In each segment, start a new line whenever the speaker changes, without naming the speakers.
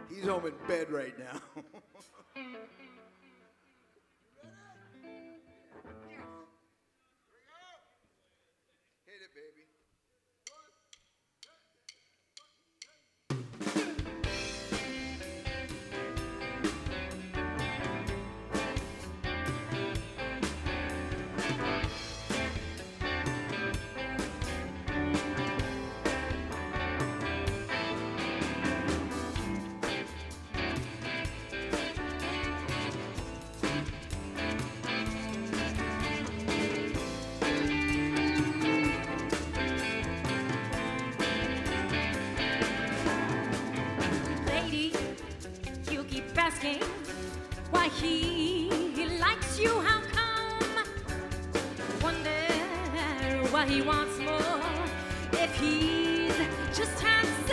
He's home in bed right now. Hit it, baby.
Lady, you keep asking why he likes you, how come? Wonder why he wants more if he's just handsome.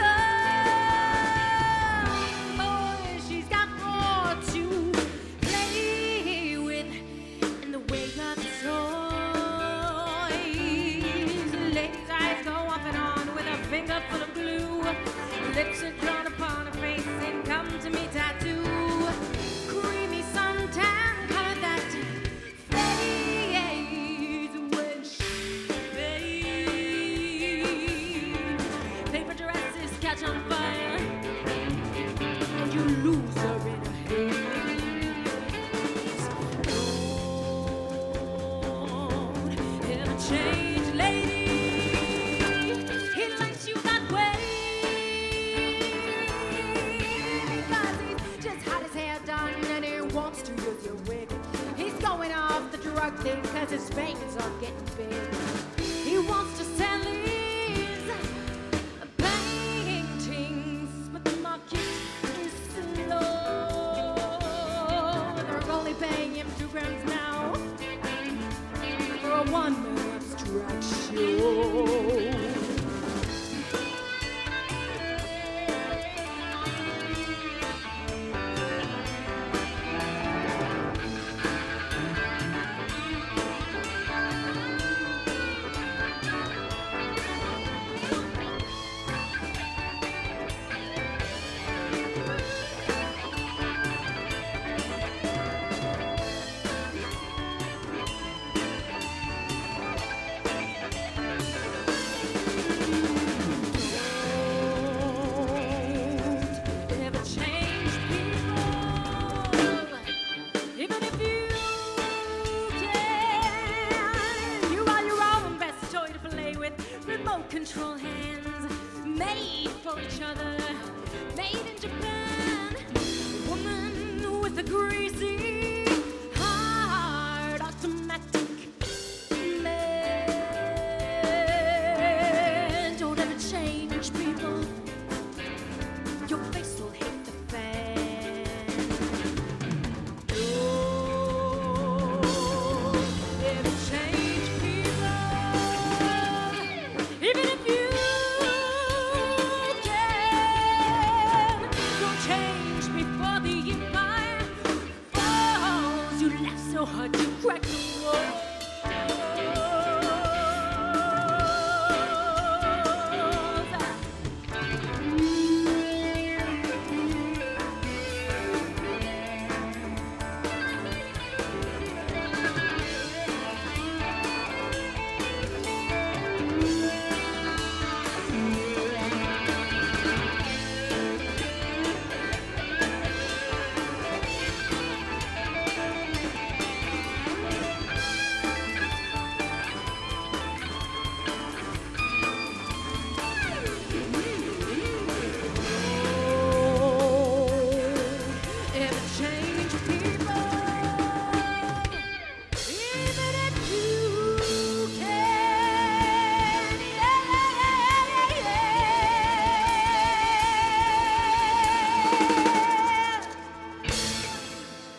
Boy, she's got more to play with in the way of toys. Lady's eyes go off and on with a finger full of glue. Lips are drawn upon her face and come to me tattoo. Creamy suntan color that fades when she fades. Paper dresses catch on fire and you lose her in a haze. Don't ever change, lady. He likes you that way. Wants to use your wig. He's going off the drug thing cause his veins are getting big. He wants to sell his paintings, but the market is slow. They're only paying him £2 now for a one-man abstract show. Control hands made for each other, made in Japan. Woman with a greasy heart, automatic man. Don't ever change, people. Your face will hit the fan. Don't ever change, people. Even if you can, don't change before the empire falls. You laugh so hard you crack the walls.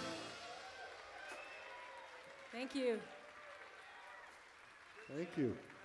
Thank you.
Thank you.